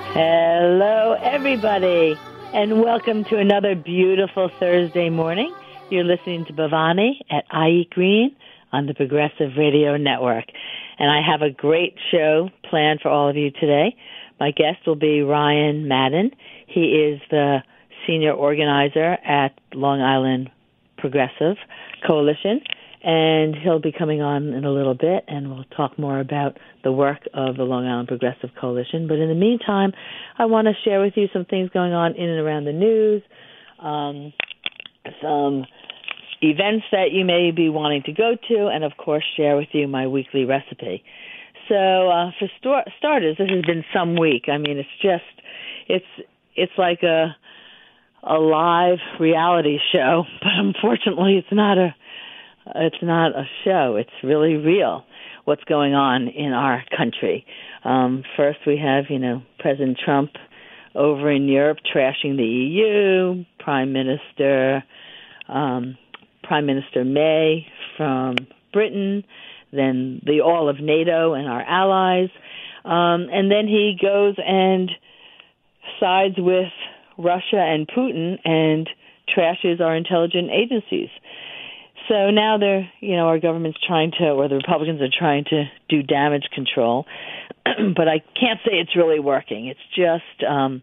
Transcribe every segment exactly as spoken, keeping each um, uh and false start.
Hello, everybody, and welcome to another beautiful Thursday morning. You're listening to Bhavani at I Eat Green on the Progressive Radio Network. And I have a great show planned for all of you today. My guest will be Ryan Madden. He is the senior organizer at Long Island Progressive Coalition, and he'll be coming on in a little bit, and we'll talk more about the work of the Long Island Progressive Coalition. But in the meantime, I want to share with you some things going on in and around the news, um, some events that you may be wanting to go to, and, of course, share with you my weekly recipe. So uh, for st- starters, this has been some week. I mean, it's just, it's it's like a a live reality show, but unfortunately it's not a It's not a show. It's really real what's going on in our country. Um, first, we have, you know, President Trump over in Europe trashing the E U, Prime Minister um, Prime Minister May from Britain, then the all of NATO and our allies, um, and then he goes and sides with Russia and Putin and trashes our intelligence agencies. So now they're, you know, our government's trying to, or the Republicans are trying to do damage control, but I can't say it's really working. It's just um,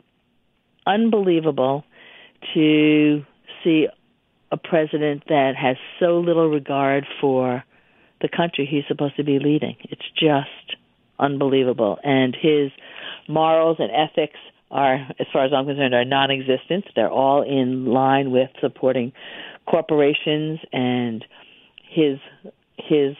unbelievable to see a president that has so little regard for the country he's supposed to be leading. It's just unbelievable. And his morals and ethics are, as far as I'm concerned, are non-existent. They're all in line with supporting corporations and his his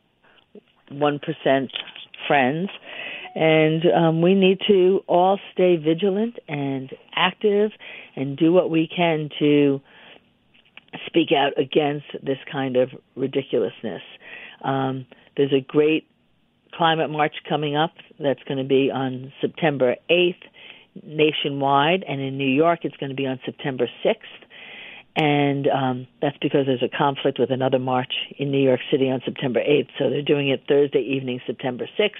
one percent friends. And um, we need to all stay vigilant and active and do what we can to speak out against this kind of ridiculousness. Um, there's a great climate march coming up that's going to be on September eighth nationwide, and in New York it's going to be on September sixth. And um, that's because there's a conflict with another march in New York City on September eighth. So they're doing it Thursday evening, September sixth.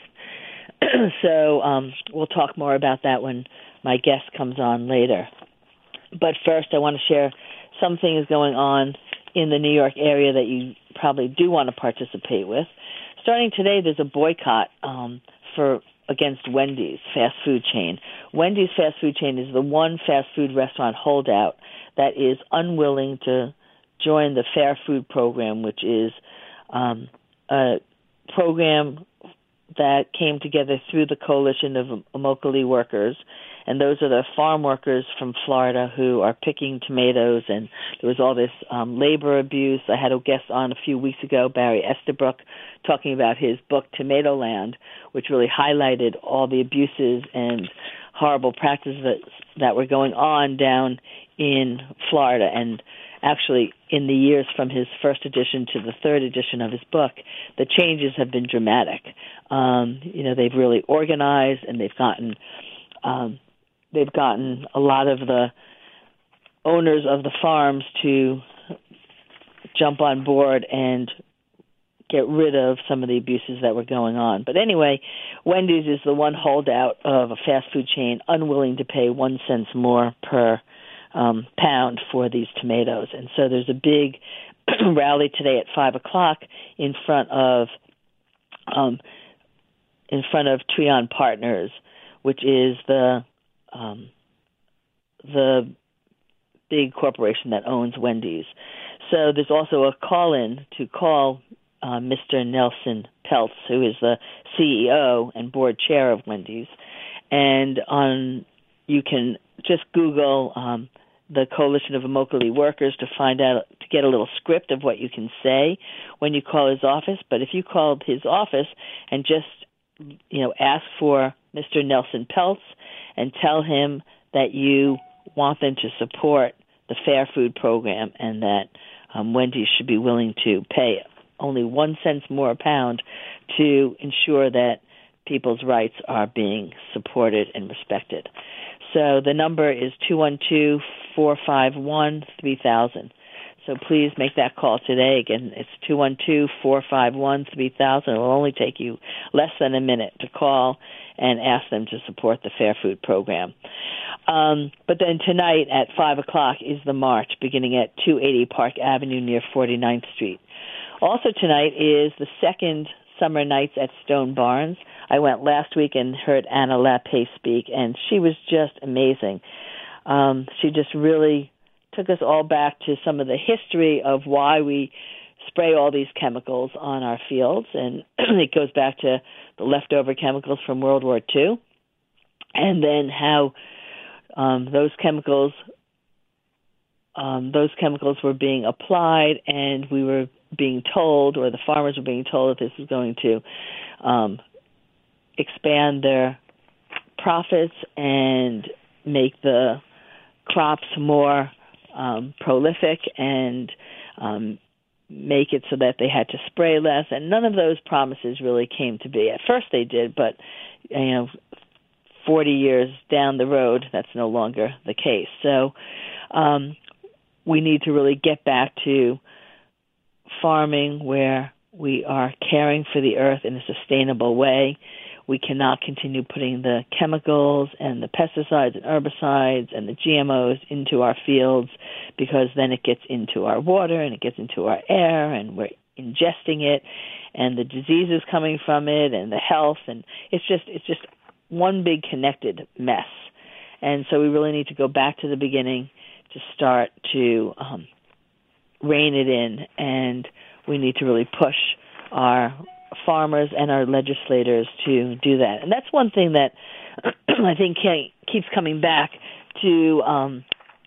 so um, we'll talk more about that when my guest comes on later. But first, I want to share some things going on in the New York area that you probably do want to participate with. Starting today, there's a boycott um, for against Wendy's fast food chain. Wendy's fast food chain is the one fast food restaurant holdout that is unwilling to join the Fair Food Program, which is um, a program that came together through the coalition of Immokalee workers. And those are the farm workers from Florida who are picking tomatoes. And there was all this um, labor abuse. I had a guest on a few weeks ago, Barry Estabrook, talking about his book, Tomatoland, which really highlighted all the abuses and horrible practices that, that were going on down in Florida. And actually, in the years from his first edition to the third edition of his book, the changes have been dramatic. Um, you know, they've really organized, and they've gotten um, they've gotten a lot of the owners of the farms to jump on board and get rid of some of the abuses that were going on. But anyway, Wendy's is the one holdout of a fast food chain unwilling to pay one cent more per um, pound for these tomatoes. And so there's a big rally today at five o'clock in front of um, in front of Trian Partners, which is the um, the big corporation that owns Wendy's. So there's also a call-in to call uh, Mister Nelson Peltz, who is the C E O and board chair of Wendy's. And on you can just Google um, the Coalition of Immokalee Workers to find out, to get a little script of what you can say when you call his office. But if you called his office and just, you know, ask for Mister Nelson Peltz and tell him that you want them to support the Fair Food Program and that um, Wendy's should be willing to pay only one cent more a pound to ensure that people's rights are being supported and respected. So the number is two one two, four five one, three thousand. So please make that call today. Again, it's two one two, four five one, three thousand. It will only take you less than a minute to call and ask them to support the Fair Food Program. Um, but then tonight at five o'clock is the march beginning at two eighty Park Avenue near forty-ninth Street. Also tonight is the second Summer Nights at Stone Barns. I went last week and heard Anna Lappe speak, and she was just amazing. Um, she just really took us all back to some of the history of why we spray all these chemicals on our fields, and it goes back to the leftover chemicals from World War Two, and then how um, those chemicals um, those chemicals were being applied, and we were being told, or the farmers were being told, that this is going to um, expand their profits and make the crops more um, prolific and um, make it so that they had to spray less. And none of those promises really came to be. At first they did, but you know, forty years down the road, that's no longer the case. So um, we need to really get back to farming where we are caring for the earth in a sustainable way. We cannot continue putting the chemicals and the pesticides and herbicides and the G M Os into our fields, because then it gets into our water and it gets into our air and we're ingesting it, and the diseases coming from it and the health, and it's just it's just one big connected mess. And so we really need to go back to the beginning to start to um, rein it in, and we need to really push our farmers and our legislators to do that. And that's one thing that I think keeps coming back to um,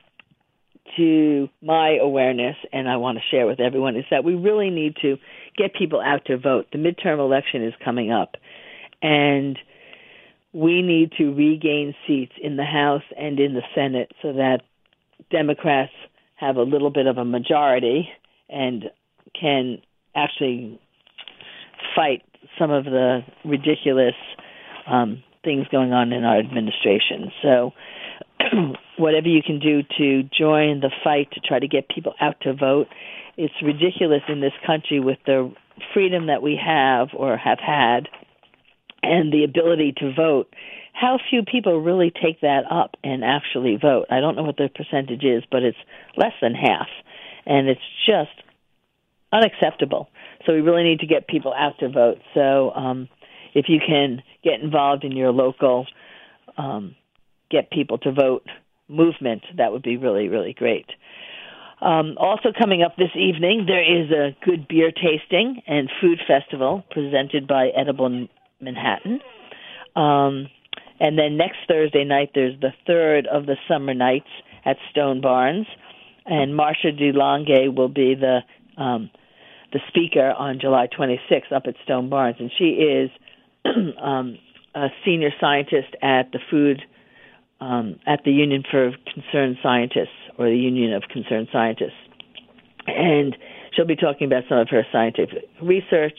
to my awareness, and I want to share with everyone, is that we really need to get people out to vote. The midterm election is coming up, and we need to regain seats in the House and in the Senate so that Democrats have a little bit of a majority and can actually fight some of the ridiculous um, things going on in our administration. So whatever you can do to join the fight to try to get people out to vote. It's ridiculous in this country with the freedom that we have or have had and the ability to vote, how few people really take that up and actually vote. I don't know what the percentage is, but it's less than half, and it's just unacceptable. So we really need to get people out to vote. So um, if you can get involved in your local um, get people to vote movement, that would be really, really great. Um, also coming up this evening, there is a good beer tasting and food festival presented by Edible Manhattan. Um, and then next Thursday night, there's the third of the Summer Nights at Stone Barns, and Marcia DeLonghe will be the um, the speaker on July twenty-sixth up at Stone Barns, and she is um, a senior scientist at the food um, at the Union for Concerned Scientists, or the Union of Concerned Scientists, and she'll be talking about some of her scientific research.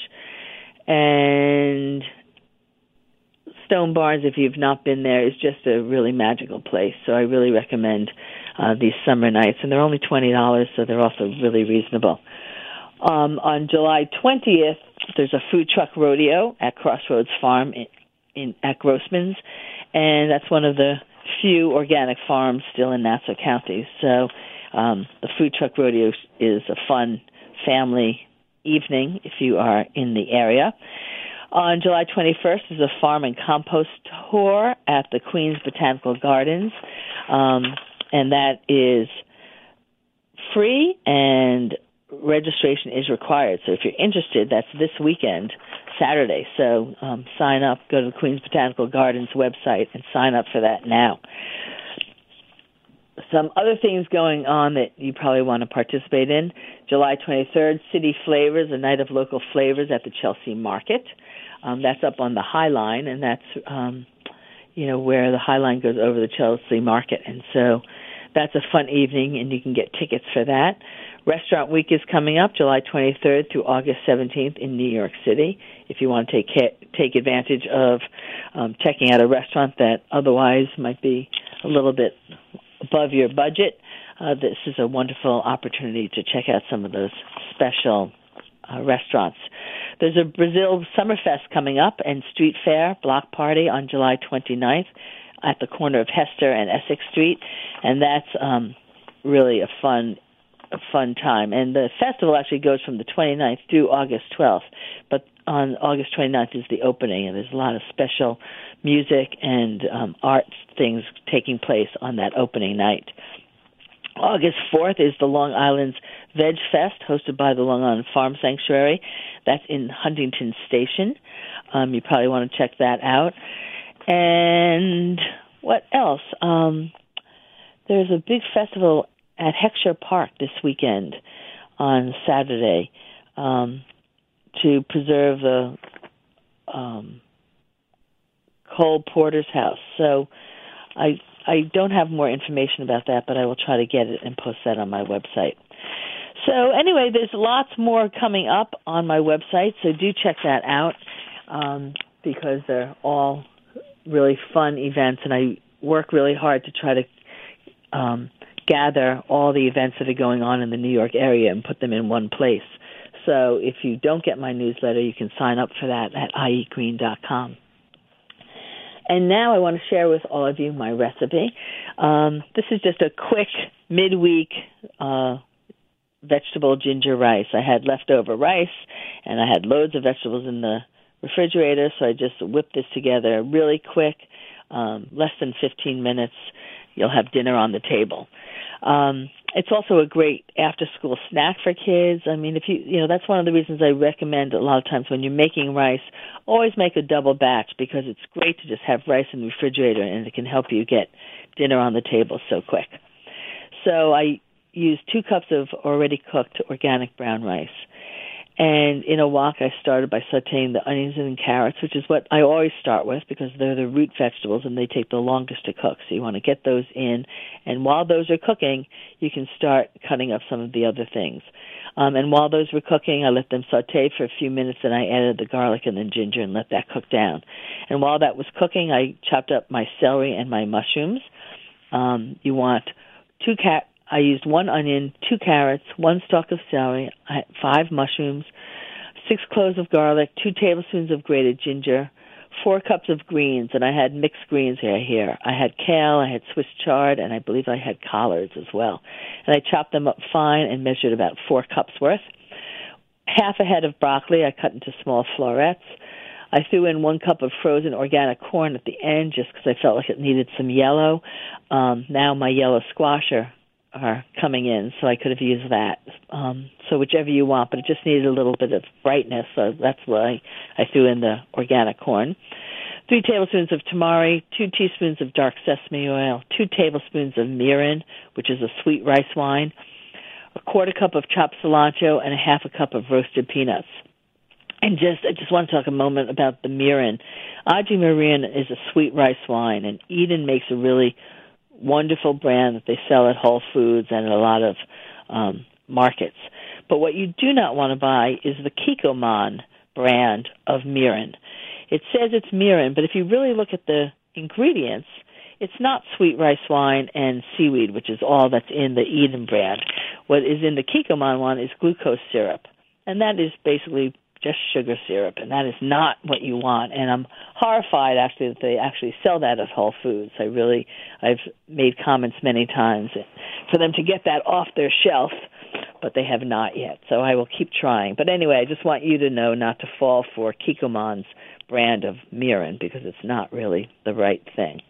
And Stone Barns, if you've not been there, is just a really magical place. So I really recommend uh, these summer nights. And they're only twenty dollars, so they're also really reasonable. Um, on July twentieth, there's a food truck rodeo at Crossroads Farm in, in at Grossman's. And that's one of the few organic farms still in Nassau County. So um, the food truck rodeo is a fun family evening if you are in the area. On July twenty-first is a farm and compost tour at the Queens Botanical Gardens, um, and that is free and registration is required. So if you're interested, that's this weekend, Saturday. So um, sign up, go to the Queens Botanical Gardens website and sign up for that now. Some other things going on that you probably want to participate in. July twenty-third, City Flavors, a night of local flavors at the Chelsea Market. Um, that's up on the High Line, and that's, um, you know, where the High Line goes over the Chelsea Market. And so that's a fun evening, and you can get tickets for that. Restaurant Week is coming up, July twenty-third through August seventeenth in New York City. If you want to take take advantage of um, checking out a restaurant that otherwise might be a little bit above your budget, uh, this is a wonderful opportunity to check out some of those special uh, restaurants. There's a Brazil Summerfest coming up and Street Fair Block Party on July twenty-ninth at the corner of Hester and Essex Street, and that's um, really a fun a fun time. And the festival actually goes from the twenty-ninth through August twelfth, but on August twenty-ninth is the opening, and there's a lot of special music and um, art things taking place on that opening night. August fourth is the Long Island's Veg Fest, hosted by the Long Island Farm Sanctuary. That's in Huntington Station. Um, you probably want to check that out. And what else? Um, there's a big festival at Heckscher Park this weekend on Saturday um, to preserve the um, Cole Porter's house. So I I don't have more information about that, but I will try to get it and post that on my website. So anyway, there's lots more coming up on my website, so do check that out um, because they're all really fun events, and I work really hard to try to um, gather all the events that are going on in the New York area and put them in one place. So if you don't get my newsletter, you can sign up for that at i eat green dot com. And now I want to share with all of you my recipe. Um, this is just a quick midweek uh, vegetable ginger rice. I had leftover rice, and I had loads of vegetables in the refrigerator, so I just whipped this together really quick, um, less than fifteen minutes. You'll have dinner on the table. Um, it's also a great after-school snack for kids. I mean, if you, you know, that's one of the reasons I recommend a lot of times when you're making rice, always make a double batch because it's great to just have rice in the refrigerator and it can help you get dinner on the table so quick. So I used two cups of already cooked organic brown rice. And in a wok, I started by sautéing the onions and carrots, which is what I always start with because they're the root vegetables and they take the longest to cook. So you want to get those in. And while those are cooking, you can start cutting up some of the other things. Um, and while those were cooking, I let them sauté for a few minutes, and I added the garlic and the ginger and let that cook down. And while that was cooking, I chopped up my celery and my mushrooms. Um, you want two cat. I used one onion, two carrots, one stalk of celery, five mushrooms, six cloves of garlic, two tablespoons of grated ginger, four cups of greens, and I had mixed greens here. I had kale, I had Swiss chard, and I believe I had collards as well. And I chopped them up fine and measured about four cups worth. Half a head of broccoli I cut into small florets. I threw in one cup of frozen organic corn at the end just because I felt like it needed some yellow. Um, now my yellow squash are are coming in, so I could have used that. Um, so whichever you want, but it just needed a little bit of brightness, so that's why I threw in the organic corn. Three tablespoons of tamari, two teaspoons of dark sesame oil, two tablespoons of mirin, which is a sweet rice wine, a quarter cup of chopped cilantro, and a half a cup of roasted peanuts. And just, I just want to talk a moment about the mirin. Aji Mirin is a sweet rice wine, and Eden makes a really wonderful brand that they sell at Whole Foods and at a lot of um, markets. But what you do not want to buy is the Kikkoman brand of mirin. It says it's mirin, but if you really look at the ingredients, it's not sweet rice wine and seaweed, which is all that's in the Eden brand. What is in the Kikkoman one is glucose syrup, and that is basically just sugar syrup, and that is not what you want. And I'm horrified, actually, that they actually sell that at Whole Foods. I really, I've made comments many times for them to get that off their shelf, but they have not yet. So I will keep trying. But anyway, I just want you to know not to fall for Kikkoman's brand of mirin because it's not really the right thing.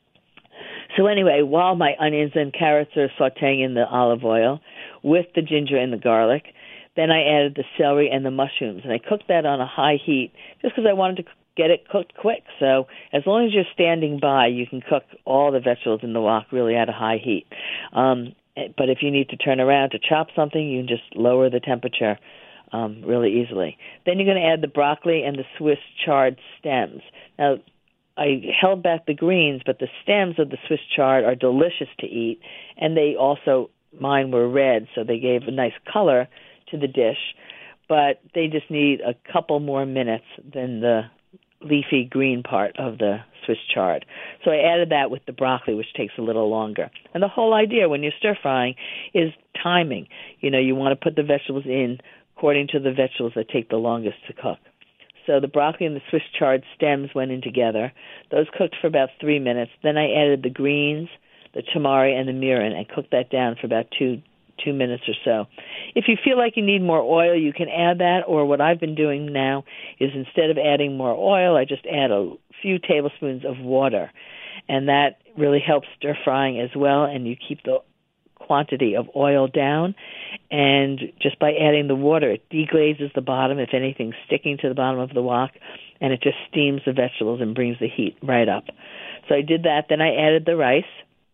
So anyway, while my onions and carrots are sautéing in the olive oil with the ginger and the garlic, then I added the celery and the mushrooms, and I cooked that on a high heat just because I wanted to get it cooked quick. So as long as you're standing by, you can cook all the vegetables in the wok really at a high heat. Um, but if you need to turn around to chop something, you can just lower the temperature um, really easily. Then you're going to add the broccoli and the Swiss chard stems. Now, I held back the greens, but the stems of the Swiss chard are delicious to eat, and they also, mine were red, so they gave a nice color to the dish, but they just need a couple more minutes than the leafy green part of the Swiss chard. So I added that with the broccoli, which takes a little longer. And the whole idea when you're stir frying is timing. You know, you want to put the vegetables in according to the vegetables that take the longest to cook. So the broccoli and the Swiss chard stems went in together. Those cooked for about three minutes. Then I added the greens, the tamari, and the mirin, and cooked that down for about two two minutes or so. If you feel like you need more oil, you can add that, or what I've been doing now is instead of adding more oil, I just add a few tablespoons of water, and that really helps stir frying as well, and you keep the quantity of oil down, and just by adding the water, it deglazes the bottom if anything's sticking to the bottom of the wok, and it just steams the vegetables and brings the heat right up. So I did that. Then I added the rice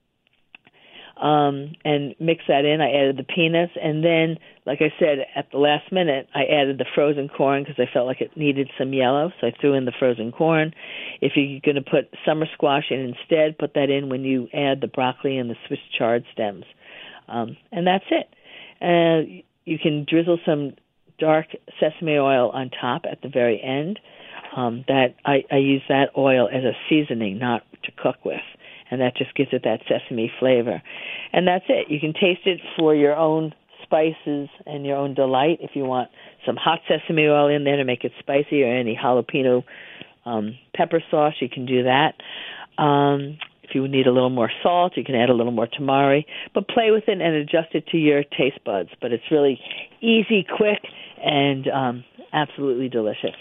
um, and mixed that in. I added the peanuts, and then, like I said, at the last minute, I added the frozen corn because I felt like it needed some yellow, so I threw in the frozen corn. If you're going to put summer squash in instead, put that in when you add the broccoli and the Swiss chard stems. Um, and that's it. Uh, you can drizzle some dark sesame oil on top at the very end. Um, that I, I use that oil as a seasoning, not to cook with, and that just gives it that sesame flavor. And that's it. You can taste it for your own spices and your own delight. If you want some hot sesame oil in there to make it spicy, or any jalapeno um, pepper sauce, you can do that. Um, If you need a little more salt, you can add a little more tamari, but play with it and adjust it to your taste buds. But it's really easy, quick, and um, absolutely delicious.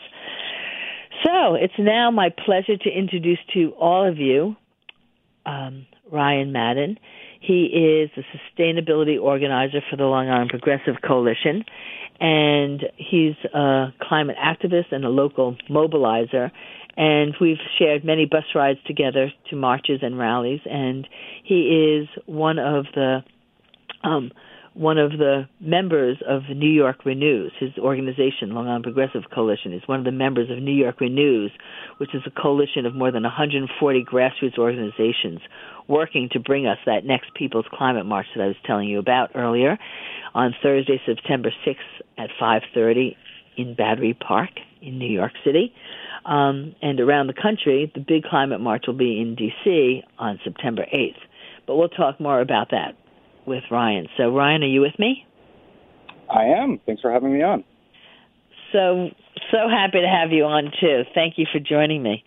So it's now my pleasure to introduce to all of you um, Ryan Madden. He is the sustainability organizer for the Long Island Progressive Coalition, and he's a climate activist and a local mobilizer. And we've shared many bus rides together to marches and rallies. And he is one of the um, one of the members of New York Renews. His organization, Long Island Progressive Coalition, is one of the members of New York Renews, which is a coalition of more than one hundred forty grassroots organizations working to bring us that next People's Climate March that I was telling you about earlier on Thursday, September sixth at five thirty in Battery Park in New York City. Um, and around the country, the big climate march will be in D C on September eighth. But we'll talk more about that with Ryan. So, Ryan, are you with me? I am. Thanks for having me on. So, so happy to have you on, too. Thank you for joining me.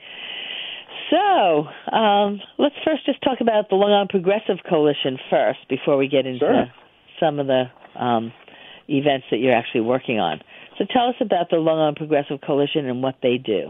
So, um, let's first just talk about the Long Island Progressive Coalition first before we get into sure. some of the um, events that you're actually working on. So tell us about the Long Island Progressive Coalition and what they do.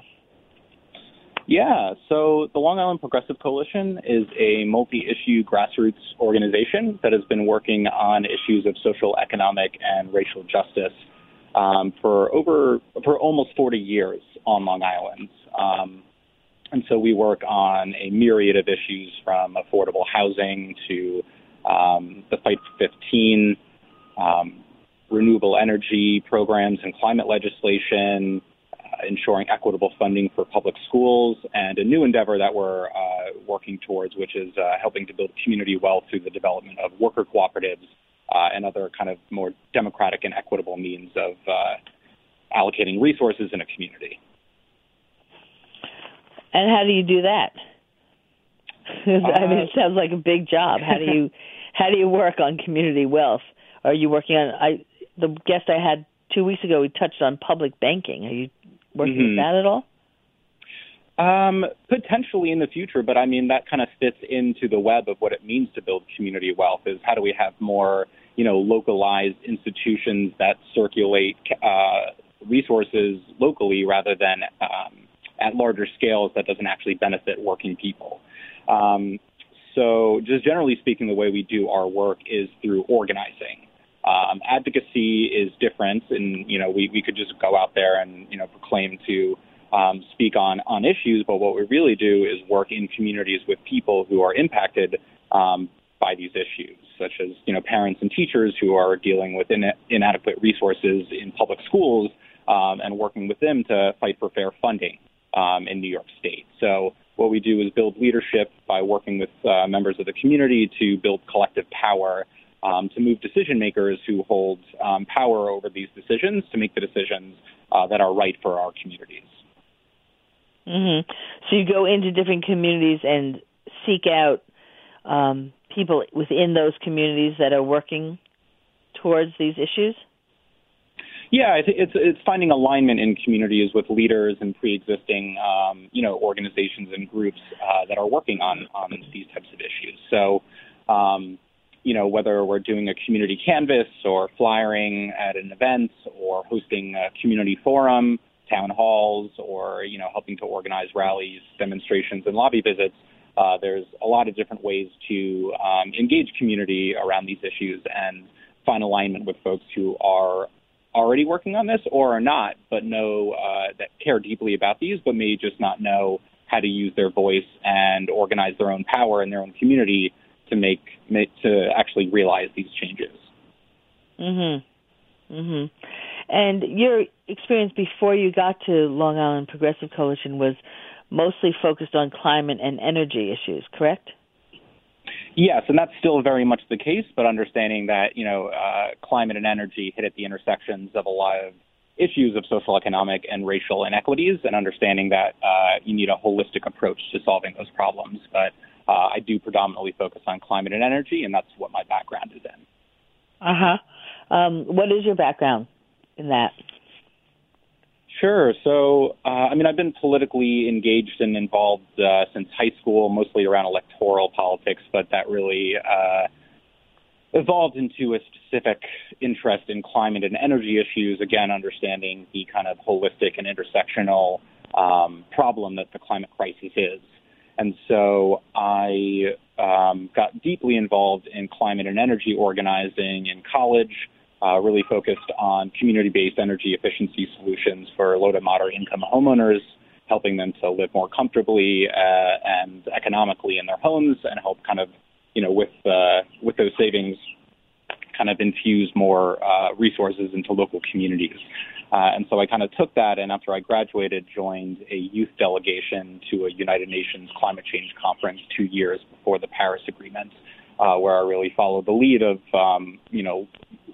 Yeah, so the Long Island Progressive Coalition is a multi-issue grassroots organization that has been working on issues of social, economic, and racial justice um, for over for almost forty years on Long Island. Um, and so we work on a myriad of issues from affordable housing to um, the Fight for fifteen, um, renewable energy programs and climate legislation, uh, ensuring equitable funding for public schools, and a new endeavor that we're uh, working towards, which is uh, helping to build community wealth through the development of worker cooperatives uh, and other kind of more democratic and equitable means of uh, allocating resources in a community. And how do you do that? I mean, it sounds like a big job. How do you how do you work on community wealth? Are you working on I? The guest I had two weeks ago, we touched on public banking. Are you working mm-hmm. with that at all? Um, potentially in the future, but I mean, that kind of fits into the web of what it means to build community wealth is how do we have more, you know, localized institutions that circulate uh, resources locally rather than um, at larger scales that doesn't actually benefit working people. Um, so just generally speaking, the way we do our work is through organizing. Um, advocacy is different, and, you know, we, we could just go out there and, you know, proclaim to um, speak on, on issues, but what we really do is work in communities with people who are impacted um, by these issues, such as, you know, parents and teachers who are dealing with in, inadequate resources in public schools um, and working with them to fight for fair funding um, in New York State. So what we do is build leadership by working with uh, members of the community to build collective power Um, to move decision makers who hold um, power over these decisions to make the decisions uh, that are right for our communities. Mm-hmm. So you go into different communities and seek out um, people within those communities that are working towards these issues? Yeah, I think it's it's finding alignment in communities with leaders and pre-existing, um, you know, organizations and groups uh, that are working on on these types of issues. So, um, you know, whether we're doing a community canvas or flyering at an event or hosting a community forum, town halls, or you know, helping to organize rallies, demonstrations, and lobby visits. Uh, there's a lot of different ways to um, engage community around these issues and find alignment with folks who are already working on this or are not, but know uh, that care deeply about these, but may just not know how to use their voice and organize their own power in their own community to make, make to actually realize these changes. Mhm. Mhm. And your experience before you got to Long Island Progressive Coalition was mostly focused on climate and energy issues, correct? Yes, and that's still very much the case, but understanding that, you know, uh, climate and energy hit at the intersections of a lot of issues of social, economic, and racial inequities, and understanding that uh, you need a holistic approach to solving those problems. But uh, I do predominantly focus on climate and energy, and that's what my background is in. Uh-huh. Um, what is your background in that? Sure. So, uh, I mean, I've been politically engaged and involved uh, since high school, mostly around electoral politics, but that really uh, evolved into a specific interest in climate and energy issues, again, understanding the kind of holistic and intersectional um, problem that the climate crisis is. And so I um, got deeply involved in climate and energy organizing in college, Uh, really focused on community-based energy efficiency solutions for low to moderate income homeowners, helping them to live more comfortably uh, and economically in their homes, and help kind of, you know, with uh, with those savings, kind of infuse more uh, resources into local communities. Uh, and so I kind of took that, and after I graduated, joined a youth delegation to a United Nations climate change conference two years before the Paris Agreement, uh, where I really followed the lead of, um, you know,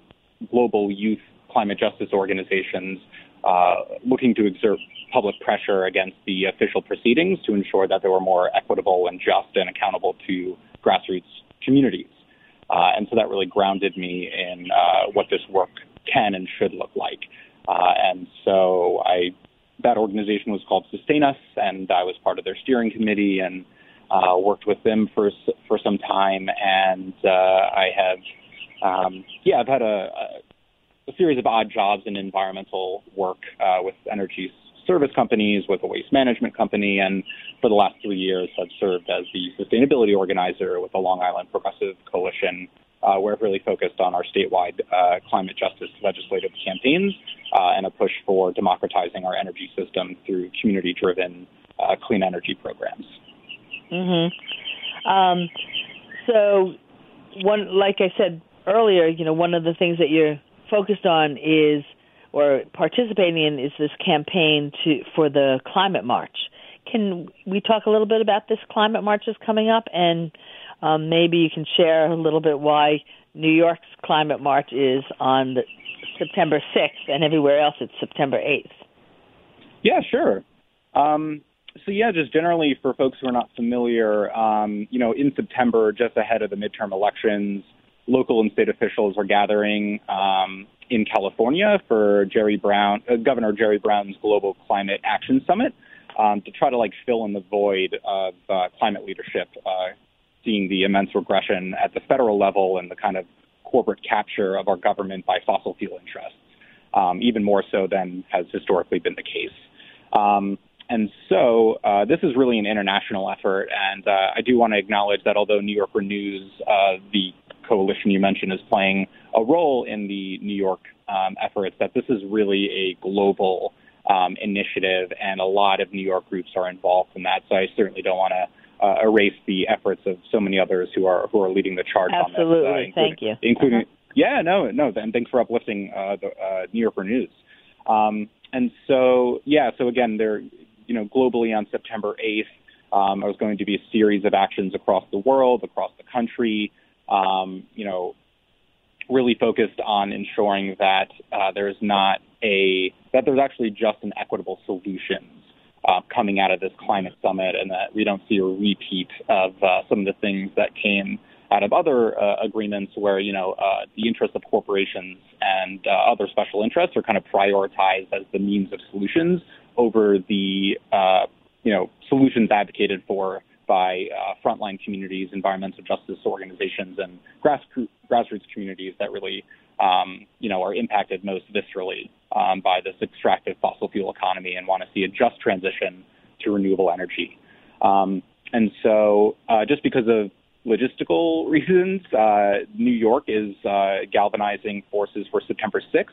global youth climate justice organizations uh, looking to exert public pressure against the official proceedings to ensure that they were more equitable and just and accountable to grassroots communities. Uh, and so that really grounded me in uh, what this work can and should look like. Uh, and so I, that organization was called Sustain Us, and I was part of their steering committee and uh, worked with them for for some time. And uh, I have Um, yeah, I've had a, a, a series of odd jobs in environmental work uh, with energy service companies, with a waste management company, and for the last three years I've served as the sustainability organizer with the Long Island Progressive Coalition, uh, where I've really focused on our statewide uh, climate justice legislative campaigns uh, and a push for democratizing our energy system through community-driven uh, clean energy programs. Mm-hmm. Um, so, one, like I said earlier, you know, one of the things that you're focused on is, or participating in, is this campaign to for the climate march. Can we talk a little bit about this climate march that's coming up, and um, maybe you can share a little bit why New York's climate march is on the September sixth, and everywhere else it's September eighth. Yeah, sure. Um, so yeah, just generally for folks who are not familiar, um, you know, in September, just ahead of the midterm elections, local and state officials are gathering um, in California for Jerry Brown, uh, Governor Jerry Brown's Global Climate Action Summit, um, to try to like fill in the void of uh, climate leadership, uh, seeing the immense regression at the federal level and the kind of corporate capture of our government by fossil fuel interests, um, even more so than has historically been the case. Um, And so uh, this is really an international effort, and uh, I do want to acknowledge that although New York Renews, uh, the coalition you mentioned, is playing a role in the New York um, efforts, that this is really a global um, initiative, and a lot of New York groups are involved in that. So I certainly don't want to uh, erase the efforts of so many others who are who are leading the charge Absolutely. on this. Absolutely, uh, thank you. Including, uh-huh. yeah, no, no, and thanks for uplifting uh, the uh, New York Renews. Um, and so, yeah, so again, they're you know, globally on September eighth, um, I was going to be a series of actions across the world, across the country, um, you know, really focused on ensuring that uh, there's not a, that there's actually just and equitable solutions uh, coming out of this climate summit, and that we don't see a repeat of uh, some of the things that came out of other uh, agreements where, you know, uh, the interests of corporations and uh, other special interests are kind of prioritized as the means of solutions over the, uh, you know, solutions advocated for by uh, frontline communities, environmental justice organizations, and grassroots, grassroots communities that really, um, you know, are impacted most viscerally um, by this extractive fossil fuel economy and want to see a just transition to renewable energy. Um, and so uh, just because of logistical reasons, uh, New York is uh, galvanizing forces for September sixth.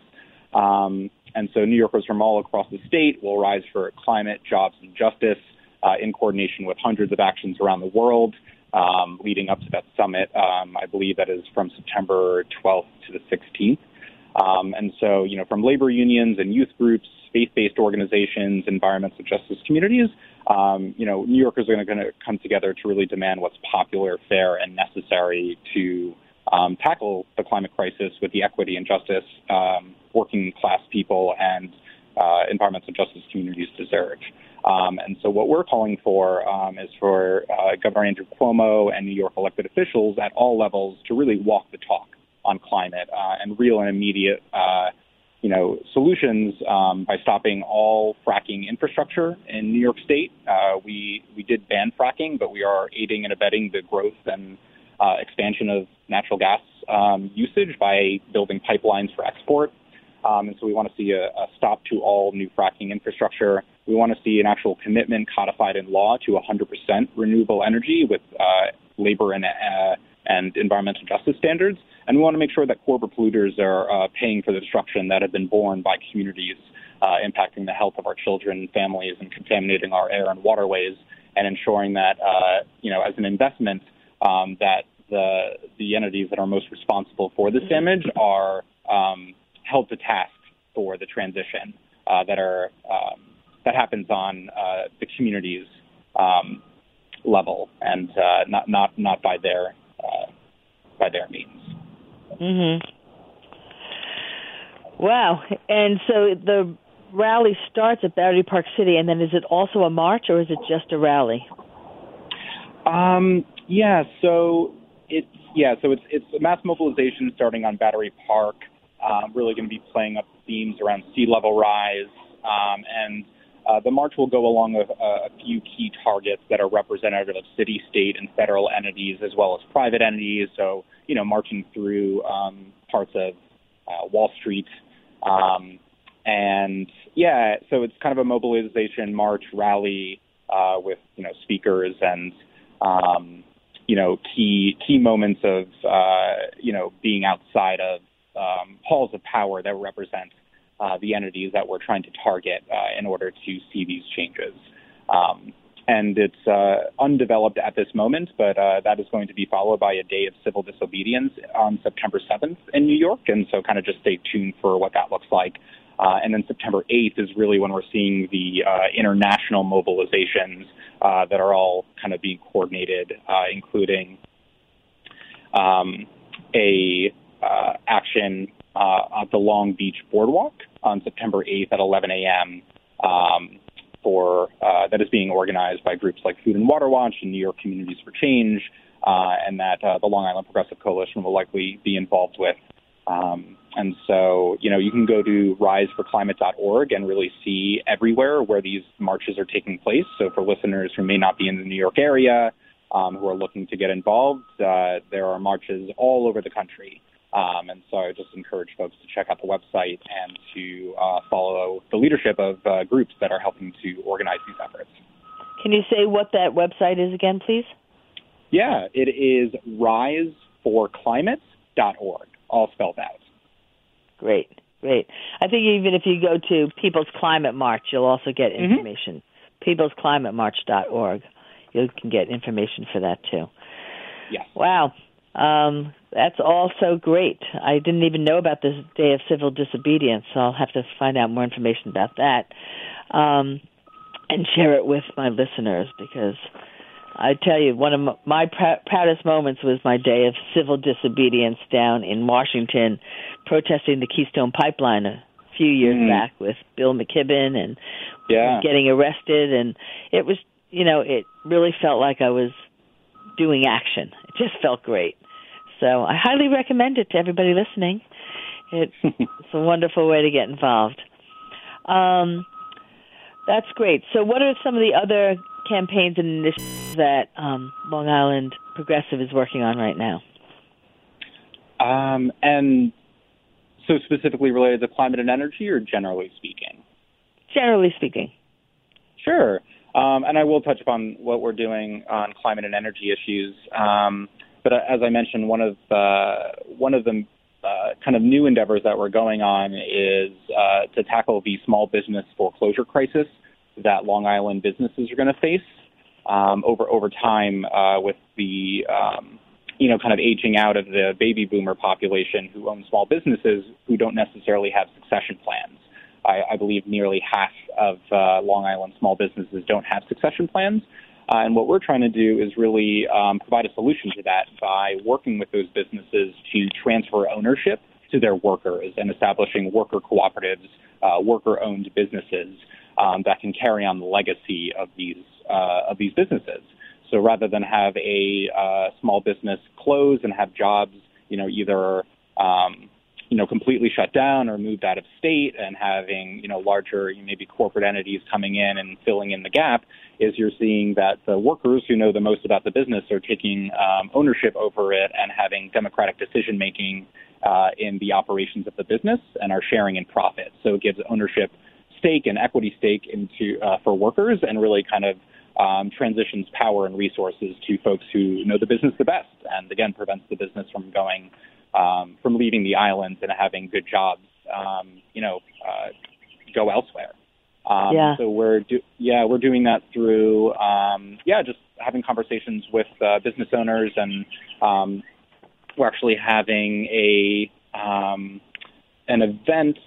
Um, and so New Yorkers from all across the state will rise for climate, jobs, and justice uh, in coordination with hundreds of actions around the world um, leading up to that summit. Um, I believe that is from September twelfth to the sixteenth. Um, and so, you know, from labor unions and youth groups, faith-based organizations, environmental justice communities, um, you know, New Yorkers are going to come together to really demand what's popular, fair, and necessary to um, tackle the climate crisis with the equity and justice um, working class people and uh, environmental justice communities deserve. Um, and so what we're calling for um, is for uh, Governor Andrew Cuomo and New York elected officials at all levels to really walk the talk on climate uh, and real and immediate, uh, you know, solutions um, by stopping all fracking infrastructure in New York State. Uh, we we did ban fracking, but we are aiding and abetting the growth and uh, expansion of natural gas um, usage by building pipelines for export. Um, and so we want to see a, a stop to all new fracking infrastructure. We want to see an actual commitment codified in law to one hundred percent renewable energy with uh, labor and uh, and environmental justice standards. And we want to make sure that corporate polluters are uh, paying for the destruction that have been borne by communities, uh, impacting the health of our children and families and contaminating our air and waterways, and ensuring that, uh, you know, as an investment, um, that the the entities that are most responsible for this damage are um, held to task for the transition uh, that are um, that happens on uh, the community's um, level and uh, not not not by their uh, by their means. Mm-hmm. Wow. And so the rally starts at Battery Park City, and then is it also a march or is it just a rally? Um, yeah. So it's yeah. So it's it's a mass mobilization starting on Battery Park. Um, really going to be playing up themes around sea level rise, um, and uh, the march will go along with a, a few key targets that are representative of city, state, and federal entities, as well as private entities. So, you know, marching through um, parts of uh, Wall Street, um, and yeah, so it's kind of a mobilization march rally uh, with you know speakers and um, you know key key moments of uh, you know being outside of Um, halls of power that represent uh, the entities that we're trying to target uh, in order to see these changes. Um, and it's uh, undeveloped at this moment, but uh, that is going to be followed by a day of civil disobedience on September seventh in New York. And so kind of just stay tuned for what that looks like. Uh, and then September eighth is really when we're seeing the uh, international mobilizations uh, that are all kind of being coordinated, uh, including um, a Uh, action uh, at the Long Beach Boardwalk on September eighth at eleven a.m. Um, for uh, that is being organized by groups like Food and Water Watch and New York Communities for Change, uh, and that uh, the Long Island Progressive Coalition will likely be involved with. Um, and so, you know, you can go to rise for climate dot org and really see everywhere where these marches are taking place. So for listeners who may not be in the New York area, um, who are looking to get involved, uh, there are marches all over the country. Um, and so I just encourage folks to check out the website and to uh, follow the leadership of uh, groups that are helping to organize these efforts. Can you say what that website is again, please? Yeah, it is rise for climate dot org, all spelled out. Great, great. I think even if you go to People's Climate March, you'll also get information. Mm-hmm. peoples climate march dot org. You can get information for that, too. Yes. Wow. Um, that's all so great. I didn't even know about this day of civil disobedience, so I'll have to find out more information about that um, and share it with my listeners, because I tell you, one of my pr- proudest moments was my day of civil disobedience down in Washington, protesting the Keystone Pipeline few years mm. back with Bill McKibben and yeah. getting arrested. And it was, you know, it really felt like I was doing action. It just felt great. So I highly recommend it to everybody listening. It, it's a wonderful way to get involved. Um, that's great. So what are some of the other campaigns and initiatives that um, Long Island Progressive is working on right now? Um, and so specifically related to climate and energy, or generally speaking? Generally speaking. Sure. Um, and I will touch upon what we're doing on climate and energy issues. Um, but as I mentioned, one of uh, one of the uh, kind of new endeavors that we're going on is uh, to tackle the small business foreclosure crisis that Long Island businesses are going to face um, over over time uh, with the um, you know kind of aging out of the baby boomer population who own small businesses who don't necessarily have succession plans. I, I believe nearly half of uh, Long Island small businesses don't have succession plans. Uh, and what we're trying to do is really um, provide a solution to that by working with those businesses to transfer ownership to their workers and establishing worker cooperatives, uh, worker-owned businesses um, that can carry on the legacy of these uh, of these businesses. So rather than have a uh, small business close and have jobs, you know, either um, you know, completely shut down or moved out of state and having, you know, larger maybe corporate entities coming in and filling in the gap, is you're seeing that the workers who know the most about the business are taking um, ownership over it and having democratic decision-making uh, in the operations of the business and are sharing in profit. So it gives ownership stake and equity stake into uh, for workers and really kind of um, transitions power and resources to folks who know the business the best and, again, prevents the business from going Um, from leaving the islands and having good jobs, um, you know, uh, go elsewhere. Um, yeah. So we're, do- yeah, we're doing that through, um, yeah, just having conversations with uh, business owners, and um, we're actually having a um, an event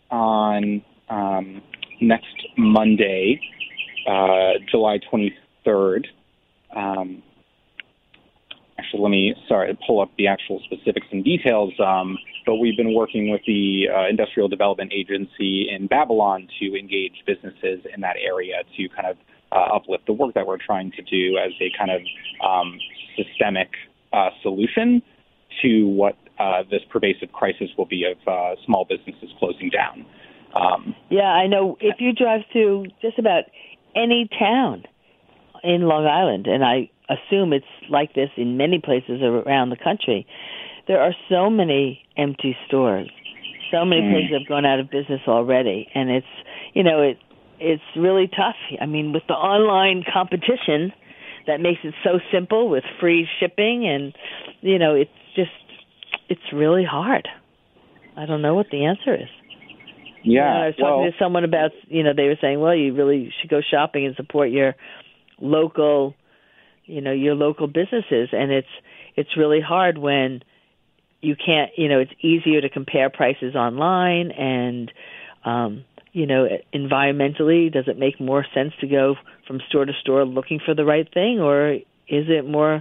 on um, next Monday, uh, July twenty-third. Um, Actually, let me, sorry, pull up the actual specifics and details, um, but we've been working with the uh, Industrial Development Agency in Babylon to engage businesses in that area to kind of uh, uplift the work that we're trying to do as a kind of um, systemic uh, solution to what uh, this pervasive crisis will be of uh, small businesses closing down. Um, yeah, I know if you drive through just about any town in Long Island, and I assume it's like this in many places around the country, there are so many empty stores. So many mm. places have gone out of business already, and it's, you know, it it's really tough. I mean, with the online competition that makes it so simple with free shipping, and, you know, it's just, it's really hard. I don't know what the answer is. Yeah. You know, I was talking well, to someone about, you know, they were saying, well, you really should go shopping and support your local, you know, your local businesses. And it's it's really hard when you can't, you know, it's easier to compare prices online, and, um, you know, environmentally, does it make more sense to go from store to store looking for the right thing, or is it more,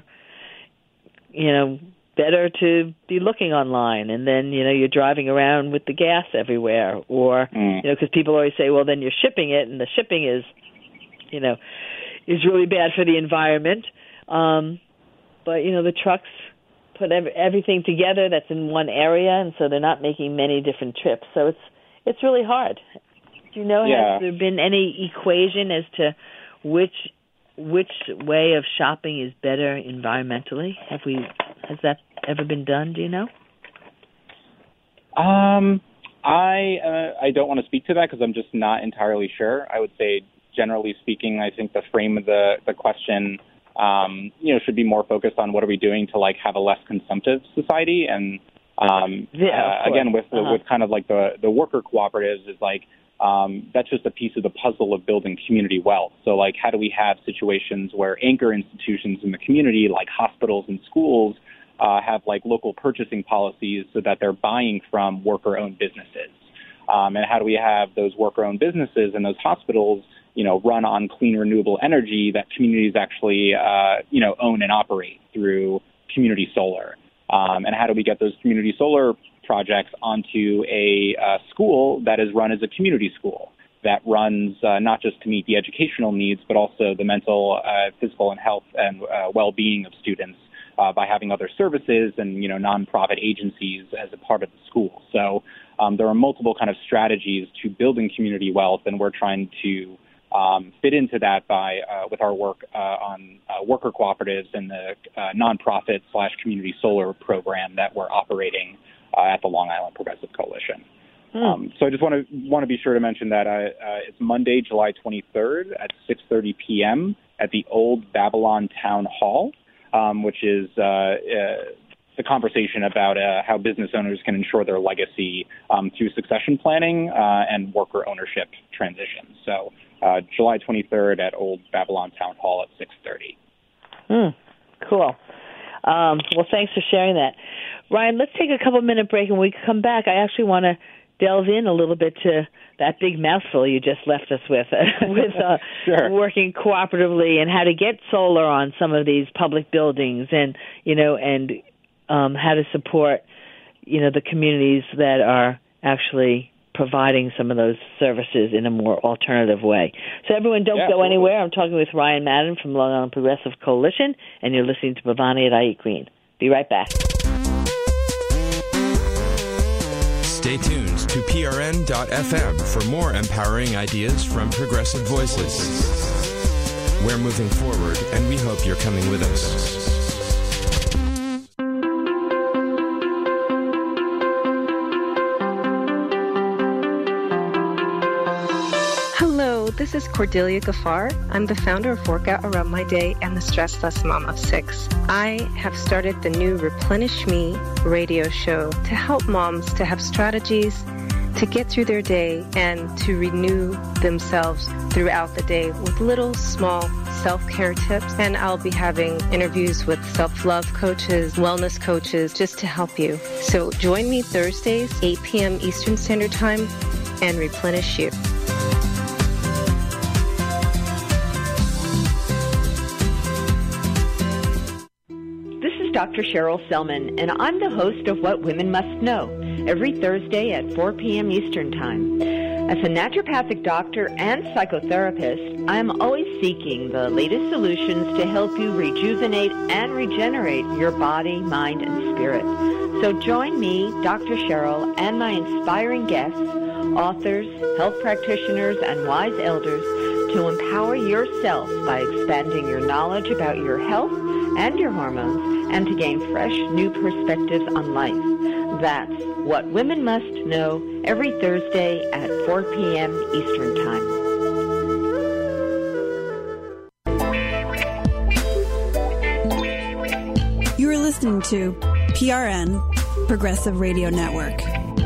you know, better to be looking online, and then, you know, you're driving around with the gas everywhere, or, mm. you know, because people always say, well, then you're shipping it, and the shipping is, you know, is really bad for the environment. Um, but, you know, the trucks put ev- everything together that's in one area, and so they're not making many different trips. So it's it's really hard. Do you know, yeah. has there been any equation as to which which way of shopping is better environmentally? Have we has that ever been done? Do you know? Um, I uh, I don't want to speak to that because I'm just not entirely sure. I would say, generally speaking, I think the frame of the, the question, um, you know, should be more focused on what are we doing to, like, have a less consumptive society. And, um, yeah, uh, again, with the, uh-huh. with kind of like the, the worker cooperatives is like, um, that's just a piece of the puzzle of building community wealth. So, like, how do we have situations where anchor institutions in the community, like hospitals and schools, uh, have, like, local purchasing policies so that they're buying from worker-owned businesses? Um, and how do we have those worker-owned businesses and those hospitals, you know, run on clean, renewable energy that communities actually, uh, you know, own and operate through community solar? Um, and how do we get those community solar projects onto a uh, school that is run as a community school that runs uh, not just to meet the educational needs, but also the mental, uh, physical, and health and uh, well-being of students uh, by having other services and, you know, nonprofit agencies as a part of the school. So um, there are multiple kind of strategies to building community wealth, and we're trying to um, fit into that by uh, with our work uh, on uh, worker cooperatives and the uh, nonprofit slash community solar program that we're operating uh, at the Long Island Progressive Coalition. Hmm. Um, so I just want to want to be sure to mention that uh, uh, it's Monday, July twenty-third at six thirty p.m. at the Old Babylon Town Hall, um, which is uh, uh, the conversation about uh, how business owners can ensure their legacy um, through succession planning uh, and worker ownership transitions. So uh, July twenty-third at Old Babylon Town Hall at six thirty. Hmm. Cool. Um, well, thanks for sharing that. Ryan, let's take a couple minute break, and when we come back, I actually want to delve in a little bit to that big mouthful you just left us with, with uh, sure. working cooperatively and how to get solar on some of these public buildings, and you know, and um, how to support, you know, the communities that are actually providing some of those services in a more alternative way. So everyone, don't yeah, go absolutely. anywhere. I'm talking with Ryan Madden from Long Island Progressive Coalition, and you're listening to Bhavani at I Eat Green. Be right back. Stay tuned to P R N dot F M for more empowering ideas from Progressive Voices. We're moving forward, and we hope you're coming with us. Hello, this is Cordelia Gaffar. I'm the founder of Workout Around My Day and the Stress Less Mom of Six. I have started the new Replenish Me radio show to help moms to have strategies to get through their day and to renew themselves throughout the day with little small self-care tips. And I'll be having interviews with self-love coaches, wellness coaches, just to help you. So join me Thursdays, eight p.m. Eastern Standard Time, and replenish you. Doctor Cheryl Selman, and I'm the host of What Women Must Know, every Thursday at four p.m. Eastern Time. As a naturopathic doctor and psychotherapist, I am always seeking the latest solutions to help you rejuvenate and regenerate your body, mind, and spirit. So join me, Doctor Cheryl, and my inspiring guests, authors, health practitioners, and wise elders to empower yourself by expanding your knowledge about your health and your hormones, and to gain fresh, new perspectives on life. That's What Women Must Know, every Thursday at four p.m. Eastern Time. You are listening to P R N, Progressive Radio Network.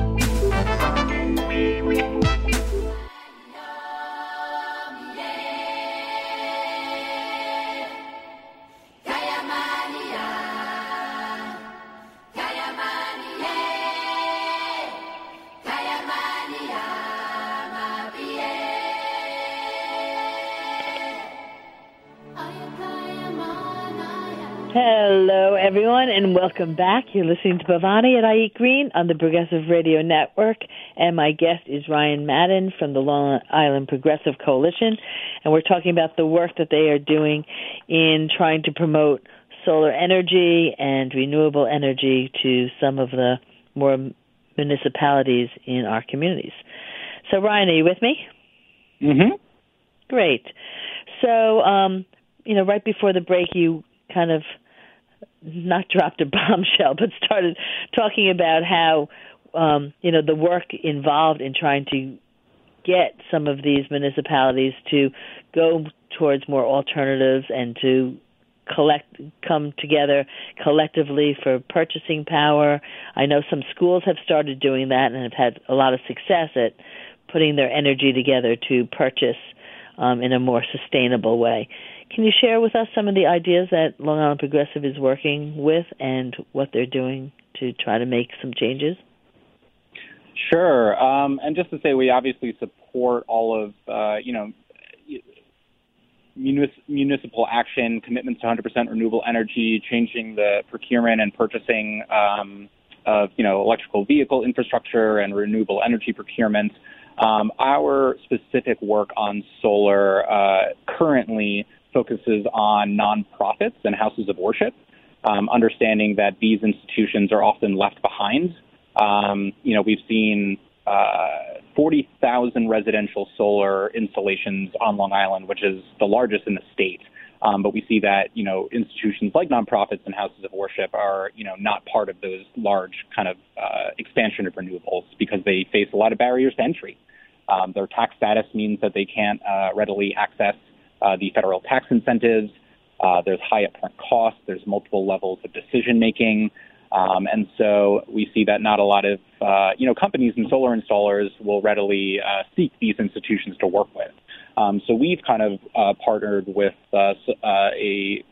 Hello, everyone, and welcome back. You're listening to Bhavani at I Eat Green on the Progressive Radio Network, and my guest is Ryan Madden from the Long Island Progressive Coalition, and we're talking about the work that they are doing in trying to promote solar energy and renewable energy to some of the more municipalities in our communities. So, Ryan, are you with me? Mm-hmm. Great. So, um, you know, right before the break, you kind of not dropped a bombshell, but started talking about how, um, you know, the work involved in trying to get some of these municipalities to go towards more alternatives and to collect, come together collectively for purchasing power. I know some schools have started doing that and have had a lot of success at putting their energy together to purchase um, in a more sustainable way. Can you share with us some of the ideas that Long Island Progressive is working with and what they're doing to try to make some changes? Sure. Um, and just to say, we obviously support all of, uh, you know, munis- municipal action, commitments to one hundred percent renewable energy, changing the procurement and purchasing um, of, you know, electrical vehicle infrastructure and renewable energy procurement. Um, our specific work on solar uh, currently focuses on nonprofits and houses of worship, um, understanding that these institutions are often left behind. Um, you know, we've seen uh, forty thousand residential solar installations on Long Island, which is the largest in the state. Um, but we see that, you know, institutions like nonprofits and houses of worship are, you know, not part of those large kind of uh, expansion of renewables because they face a lot of barriers to entry. Um, their tax status means that they can't uh, readily access uh, the federal tax incentives. Uh, there's high upfront costs. There's multiple levels of decision making. Um, and so we see that not a lot of, uh, you know, companies and solar installers will readily uh, seek these institutions to work with. Um, so we've kind of uh, partnered with uh, uh, a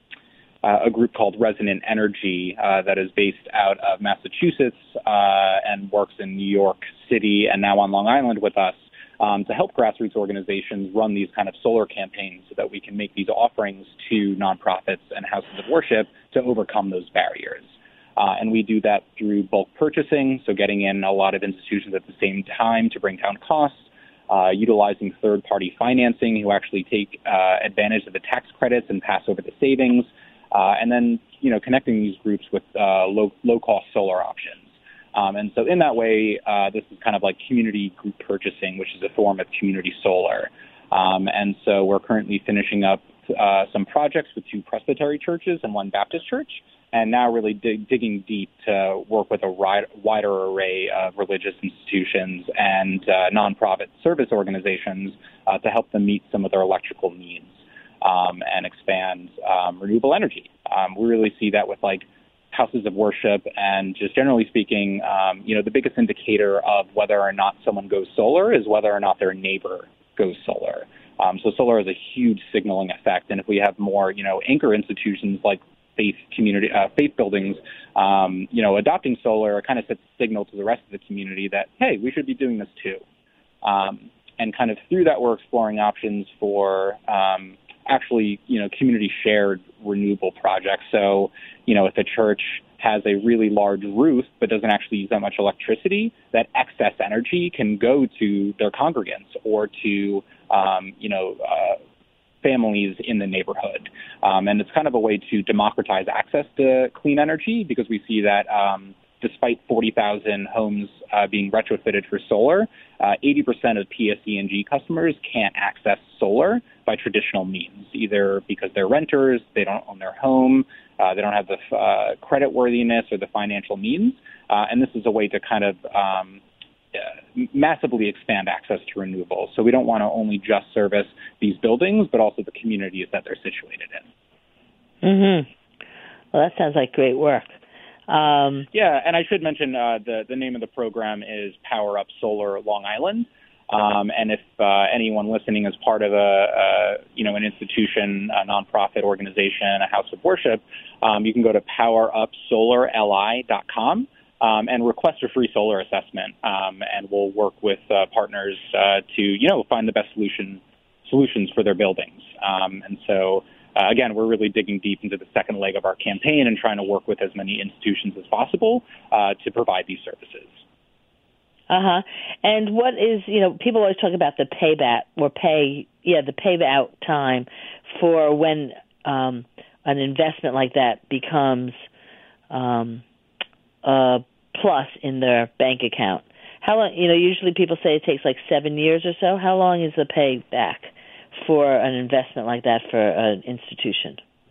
uh, a group called Resonant Energy uh, that is based out of Massachusetts uh, and works in New York City and now on Long Island with us um, to help grassroots organizations run these kind of solar campaigns so that we can make these offerings to nonprofits and houses of worship to overcome those barriers. Uh, and we do that through bulk purchasing, so getting in a lot of institutions at the same time to bring down costs, uh, utilizing third-party financing who actually take uh, advantage of the tax credits and pass over the savings, uh, and then, you know, connecting these groups with uh, low, low-cost solar options. Um, and so in that way, uh, this is kind of like community group purchasing, which is a form of community solar. Um, and so we're currently finishing up uh, some projects with two Presbyterian churches and one Baptist church, and now really dig, digging deep to work with a wide, wider array of religious institutions and uh, nonprofit service organizations uh, to help them meet some of their electrical needs um, and expand um, renewable energy. Um, we really see that with like houses of worship and just generally speaking, um, you know, the biggest indicator of whether or not someone goes solar is whether or not their neighbor goes solar. Um, so solar has a huge signaling effect. And if we have more, you know, anchor institutions like faith community, uh, faith buildings, um, you know, adopting solar kind of sets a signal to the rest of the community that, hey, we should be doing this too. Um, and kind of through that, we're exploring options for um, actually, you know, community shared renewable projects. So, you know, if a church has a really large roof but doesn't actually use that much electricity, that excess energy can go to their congregants or to, um, you know, uh, families in the neighborhood. Um, and it's kind of a way to democratize access to clean energy because we see that um, despite forty thousand homes uh, being retrofitted for solar, uh, eighty percent of P S E and G customers can't access solar by traditional means, either because they're renters, they don't own their home, uh, they don't have the uh, credit worthiness or the financial means. Uh, and this is a way to kind of um, uh, massively expand access to renewables. So we don't want to only just service these buildings, but also the communities that they're situated in. Mm-hmm. Well, that sounds like great work. Um, yeah, and I should mention uh, the, the name of the program is Power Up Solar Long Island. Um, and if uh, anyone listening is part of a, a, you know, an institution, a nonprofit organization, a house of worship, um, you can go to power up solar l i dot com um, and request a free solar assessment. Um, and we'll work with uh, partners uh, to, you know, find the best solution solutions for their buildings. Um, and so, uh, again, we're really digging deep into the second leg of our campaign and trying to work with as many institutions as possible uh, to provide these services. Uh-huh. And what is, you know, people always talk about the payback or pay, yeah, the payout time for when um, an investment like that becomes um, a plus in their bank account. How long, you know, usually people say it takes like seven years or so. How long is the payback for an investment like that for an institution?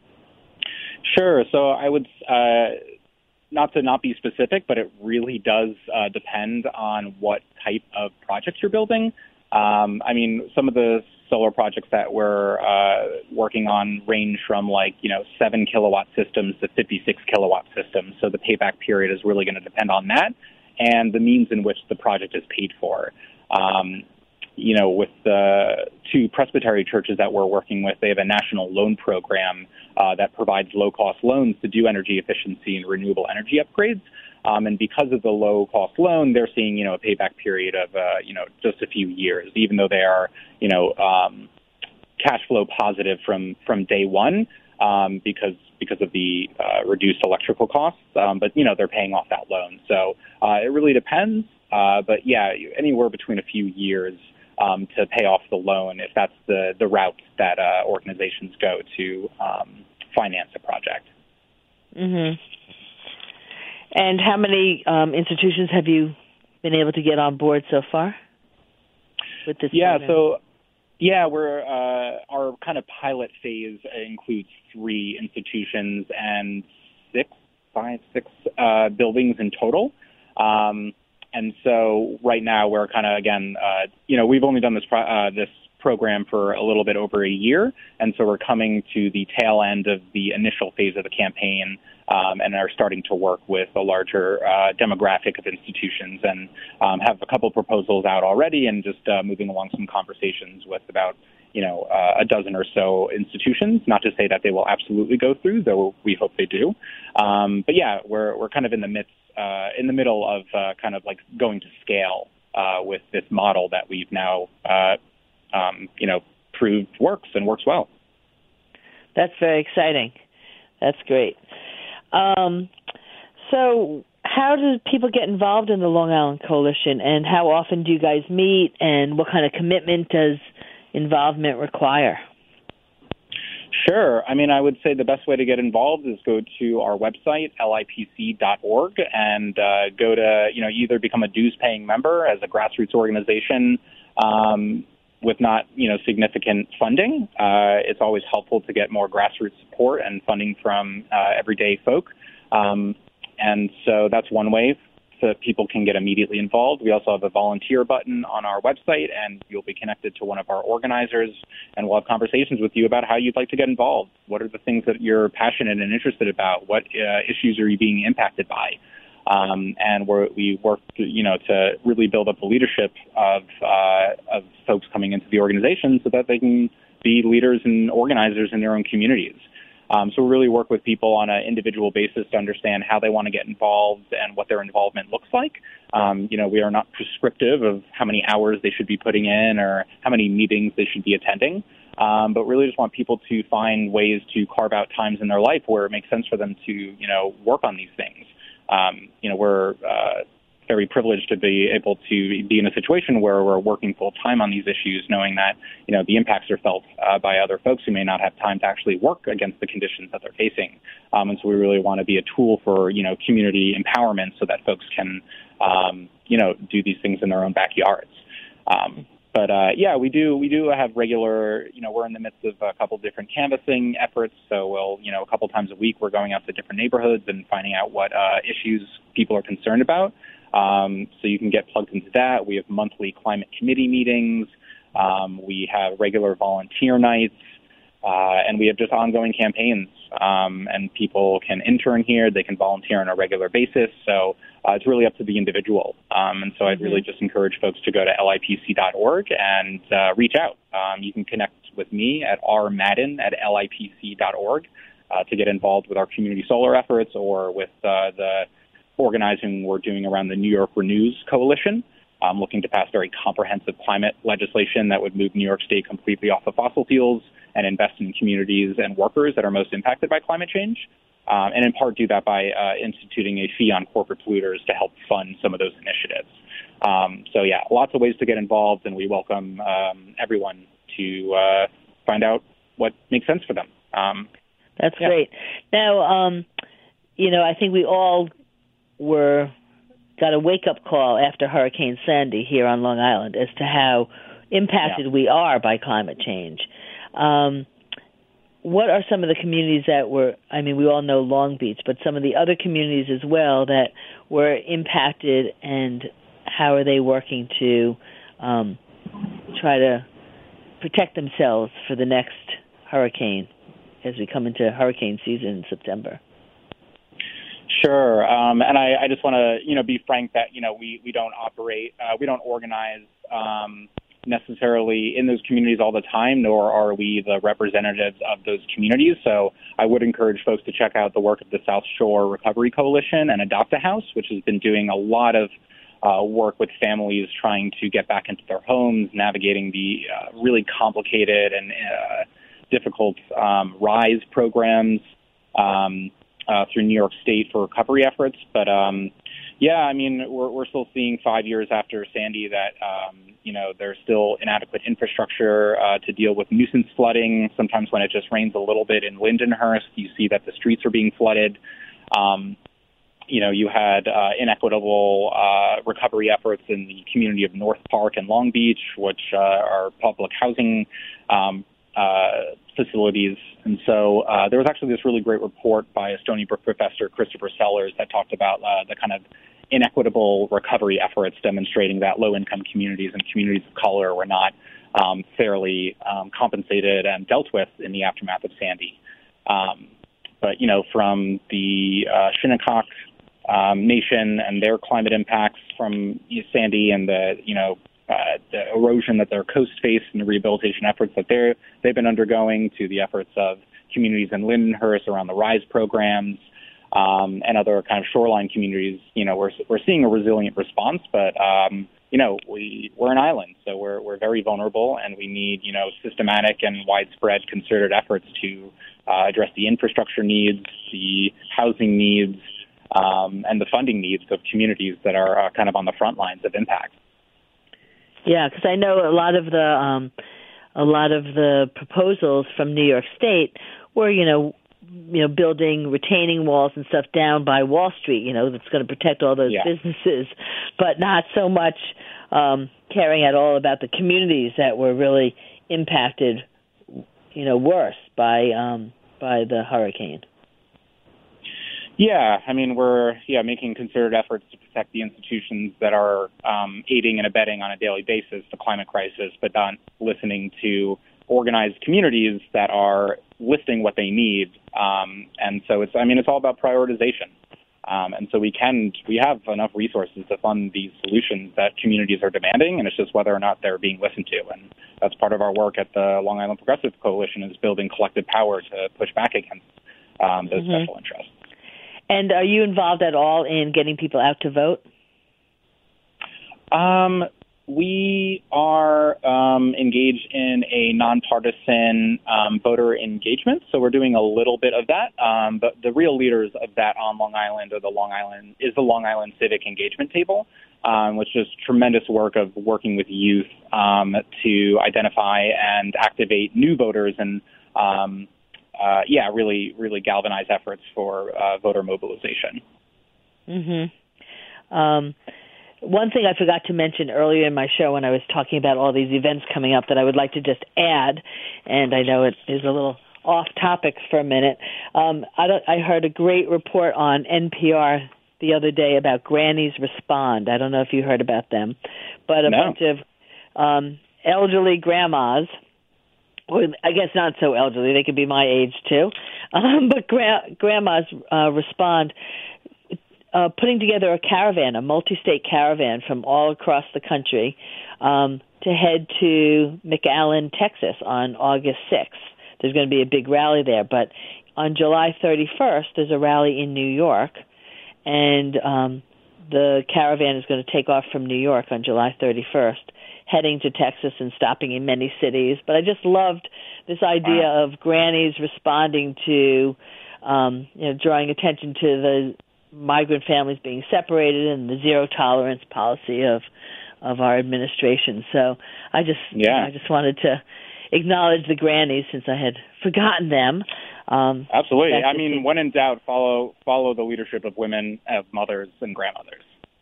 Sure. So I would... Uh, Not to not be specific, but it really does uh, depend on what type of projects you're building. Um, I mean, some of the solar projects that we're uh, working on range from like, you know, seven kilowatt systems to fifty-six kilowatt systems. So the payback period is really going to depend on that and the means in which the project is paid for. Um, you know, with the two Presbyterian churches that we're working with, they have a national loan program uh, that provides low-cost loans to do energy efficiency and renewable energy upgrades. Um, and because of the low-cost loan, they're seeing, you know, a payback period of, uh, you know, just a few years, even though they are, you know, um, cash flow positive from, from day one, um, because because of the uh, reduced electrical costs. Um, but, you know, they're paying off that loan. So uh, it really depends. Uh, but, yeah, anywhere between a few years um, to pay off the loan if that's the, the route that uh, organizations go to um, finance a project. Mm-hmm. And how many um, institutions have you been able to get on board so far with this Yeah, program? so, yeah, we're uh, our kind of pilot phase includes three institutions and six, five, six uh, buildings in total. Um, and so right now we're kind of, again, uh, you know, we've only done this pro- uh, this program for a little bit over a year, and so we're coming to the tail end of the initial phase of the campaign um, and are starting to work with a larger uh, demographic of institutions and um, have a couple proposals out already and just uh, moving along some conversations with about, you know, uh, a dozen or so institutions. Not to say that they will absolutely go through, though we hope they do. Um, but yeah, we're we're kind of in the midst, uh, in the middle of uh, kind of like going to scale uh, with this model that we've now uh, Um, you know, proved works and works well. That's very exciting. That's great. Um, so how do people get involved in the Long Island Coalition, and how often do you guys meet, and what kind of commitment does involvement require? Sure. I mean, I would say the best way to get involved is go to our website, L I P C dot org, and uh, go to, you know, either become a dues-paying member as a grassroots organization, um, with not, you know, significant funding. Uh, it's always helpful to get more grassroots support and funding from uh, everyday folk. Um, and so that's one way so that people can get immediately involved. We also have a volunteer button on our website, and you'll be connected to one of our organizers, and we'll have conversations with you about how you'd like to get involved. What are the things that you're passionate and interested about? What uh, issues are you being impacted by? Um, and we're, we work, to, you know, to really build up the leadership of uh, of folks coming into the organization so that they can be leaders and organizers in their own communities. Um, so we really work with people on an individual basis to understand how they want to get involved and what their involvement looks like. Um, you know, we are not prescriptive of how many hours they should be putting in or how many meetings they should be attending. Um, but really just want people to find ways to carve out times in their life where it makes sense for them to, you know, work on these things. Um, you know, we're uh, very privileged to be able to be in a situation where we're working full time on these issues, knowing that, you know, the impacts are felt uh, by other folks who may not have time to actually work against the conditions that they're facing. Um, and so we really want to be a tool for, you know, community empowerment so that folks can, um, you know, do these things in their own backyards. Um, But, uh, yeah, we do we do have regular, you know, we're in the midst of a couple different canvassing efforts. So, we'll, you know, a couple times a week we're going out to different neighborhoods and finding out what uh, issues people are concerned about. Um, so you can get plugged into that. We have monthly climate committee meetings. Um, we have regular volunteer nights. Uh, and we have just ongoing campaigns, um, and people can intern here. They can volunteer on a regular basis. So uh, it's really up to the individual. Um, and so I'd really just encourage folks to go to L I P C dot org and uh, reach out. Um, you can connect with me at r madden at L I P C dot org uh, to get involved with our community solar efforts or with uh, the organizing we're doing around the New York Renews Coalition. I'm looking to pass very comprehensive climate legislation that would move New York State completely off of fossil fuels and invest in communities and workers that are most impacted by climate change, um, and in part do that by uh, instituting a fee on corporate polluters to help fund some of those initiatives. Um, so, yeah, lots of ways to get involved, and we welcome um, everyone to uh, find out what makes sense for them. Um, That's yeah. great. Now, um, you know, I think we all were got a wake-up call after Hurricane Sandy here on Long Island as to how impacted yeah. we are by climate change. Um, what are some of the communities that were, I mean, we all know Long Beach, but some of the other communities as well that were impacted, and how are they working to um, try to protect themselves for the next hurricane as we come into hurricane season in September? Sure. Um, and I, I just want to, you know, be frank that, you know, we, we don't operate, uh, we don't organize um, necessarily in those communities all the time, nor are we the representatives of those communities. So I would encourage folks to check out the work of the South Shore Recovery Coalition and Adopt a House, which has been doing a lot of uh, work with families trying to get back into their homes, navigating the uh, really complicated and uh, difficult um, RISE programs um, uh, through New York State for recovery efforts. But, um, yeah, I mean, we're, we're still seeing five years after Sandy that, um, you know, there's still inadequate infrastructure uh, to deal with nuisance flooding. Sometimes when it just rains a little bit in Lindenhurst, you see that the streets are being flooded. Um, you know, you had uh, inequitable uh, recovery efforts in the community of North Park and Long Beach, which uh, are public housing um, uh, facilities. And so uh, there was actually this really great report by a Stony Brook professor, Christopher Sellers, that talked about uh, the kind of inequitable recovery efforts, demonstrating that low-income communities and communities of color were not um, fairly um, compensated and dealt with in the aftermath of Sandy. Um, but, you know, from the uh, Shinnecock um, Nation and their climate impacts from Sandy and the, you know, uh, the erosion that their coast faced and the rehabilitation efforts that they're, they've been undergoing, to the efforts of communities in Lindenhurst around the RISE programs, Um, and other kind of shoreline communities, you know, we're we're seeing a resilient response, but um, you know, we we're an island, so we're we're very vulnerable, and we need, you know, systematic and widespread concerted efforts to uh, address the infrastructure needs, the housing needs, um, and the funding needs of communities that are uh, kind of on the front lines of impact. Yeah, because I know a lot of the um, a lot of the proposals from New York State were, you know. you know, building retaining walls and stuff down by Wall Street, you know, that's going to protect all those yeah. businesses, but not so much um, caring at all about the communities that were really impacted, you know, worse by um, by the hurricane. Yeah, I mean, we're yeah making concerted efforts to protect the institutions that are um, aiding and abetting on a daily basis the climate crisis, but not listening to organized communities that are listing what they need. Um, and so it's, I mean, it's all about prioritization. Um, and so we can, we have enough resources to fund these solutions that communities are demanding, and it's just whether or not they're being listened to. And that's part of our work at the Long Island Progressive Coalition, is building collective power to push back against um, those mm-hmm. special interests. And are you involved at all in getting people out to vote? Um, We are um, engaged in a nonpartisan um, voter engagement, so we're doing a little bit of that. Um, but the real leaders of that on Long Island are the Long Island is the Long Island Civic Engagement Table, um, which is tremendous work of working with youth um, to identify and activate new voters and um, uh, yeah, really, really galvanize efforts for uh, voter mobilization. Mm-hmm. Um, One thing I forgot to mention earlier in my show when I was talking about all these events coming up that I would like to just add, and I know it is a little off topic for a minute. Um, I, don't, I heard a great report on N P R the other day about Grannies Respond. I don't know if you heard about them, but a no. bunch of um, elderly grandmas, or I guess not so elderly, they could be my age too, um, but gra- grandmas uh, respond. Uh, putting together a caravan, a multi-state caravan from all across the country um, to head to McAllen, Texas on August sixth. There's going to be a big rally there. But on July thirty-first, there's a rally in New York, and um, the caravan is going to take off from New York on July thirty-first, heading to Texas and stopping in many cities. But I just loved this idea wow. of grannies responding to, um, you know, drawing attention to the migrant families being separated and the zero tolerance policy of of our administration. So I just yeah. I just wanted to acknowledge the grannies since I had forgotten them. Um, Absolutely. I mean, when in doubt, follow follow the leadership of women, of mothers and grandmothers.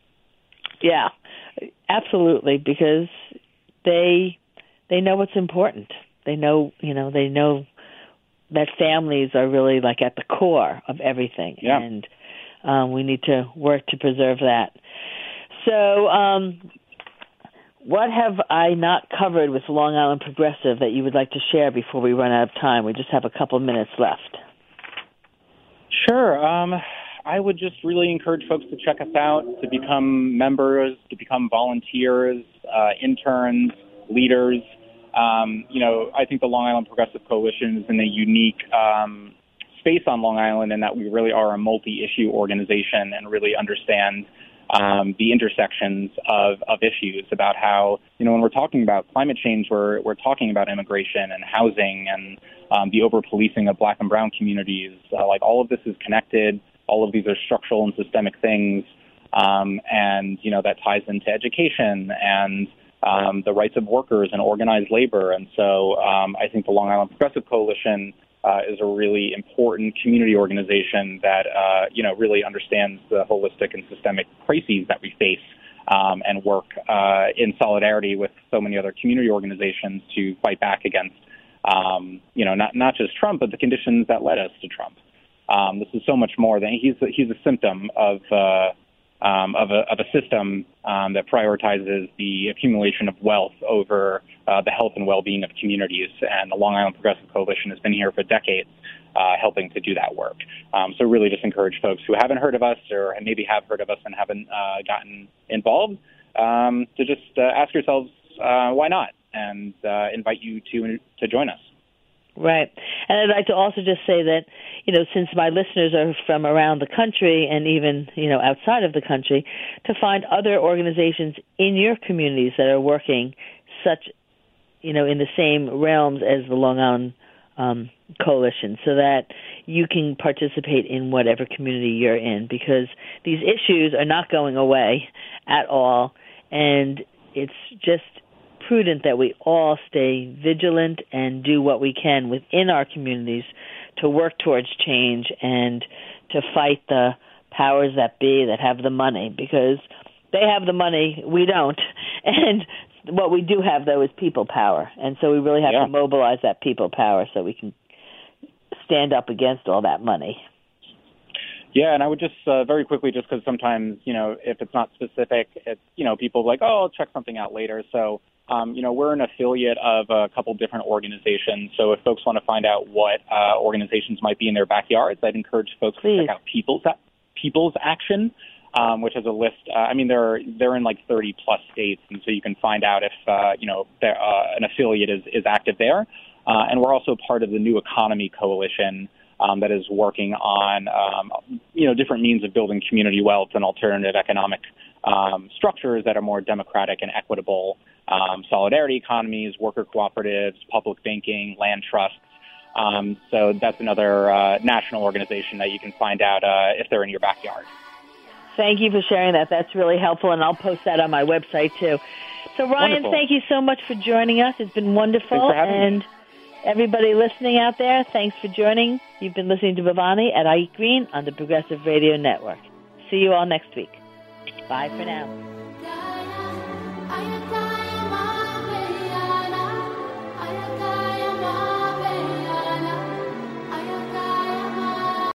Yeah, absolutely, because they they know what's important. They know, you know, they know that families are really like at the core of everything. Yeah. And Um, we need to work to preserve that. So um, what have I not covered with Long Island Progressive that you would like to share before we run out of time? We just have a couple minutes left. Sure. Um, I would just really encourage folks to check us out, to become members, to become volunteers, uh, interns, leaders. Um, you know, I think the Long Island Progressive Coalition is in a unique um space on Long Island, and that we really are a multi-issue organization and really understand um, the intersections of, of issues about how, you know, when we're talking about climate change, we're, we're talking about immigration and housing and um, the over-policing of black and brown communities. Uh, like all of this is connected. All of these are structural and systemic things. Um, and, you know, that ties into education and um, the rights of workers and organized labor. And so um, I think the Long Island Progressive Coalition uh, is a really important community organization that, uh, you know, really understands the holistic and systemic crises that we face um, and work uh, in solidarity with so many other community organizations to fight back against, um, you know, not, not just Trump, but the conditions that led us to Trump. Um, this is so much more than he's a, he's a symptom of uh, um, of, a, of a system um, that prioritizes the accumulation of wealth over uh, the health and well-being of communities. And the Long Island Progressive Coalition has been here for decades, uh, helping to do that work. Um, so really, just encourage folks who haven't heard of us or maybe have heard of us and haven't uh, gotten involved um, to just uh, ask yourselves uh, why not, and uh, invite you to to join us. Right. And I'd like to also just say that, you know, since my listeners are from around the country and even, you know, outside of the country, to find other organizations in your communities that are working such, you know, in the same realms as the Long Island um, Coalition, so that you can participate in whatever community you're in, because these issues are not going away at all. And it's just prudent that we all stay vigilant and do what we can within our communities to work towards change and to fight the powers that be that have the money, because they have the money, we don't. And what we do have, though, is people power. And so we really have yeah. to mobilize that people power so we can stand up against all that money. Yeah, and I would just uh, very quickly, just because sometimes, you know, if it's not specific, it's, you know, people are like, oh, I'll check something out later. So, um, you know, we're an affiliate of a couple different organizations. So if folks want to find out what uh, organizations might be in their backyards, I'd encourage folks Please. to check out People's People's Action, um, which has a list. Uh, I mean, they're they're in like thirty plus states, and so you can find out if uh, you know uh, an affiliate is is active there. Uh, and we're also part of the New Economy Coalition. Um, that is working on, um, you know, different means of building community wealth and alternative economic um, structures that are more democratic and equitable, um, solidarity economies, worker cooperatives, public banking, land trusts. Um, so that's another uh, national organization that you can find out uh, if they're in your backyard. Thank you for sharing that. That's really helpful, and I'll post that on my website, too. So, Ryan, wonderful. Thank you so much for joining us. It's been wonderful. Thanks for having and me. Everybody listening out there, thanks for joining. You've been listening to Bhavani at I Eat Green on the Progressive Radio Network. See you all next week. Bye for now.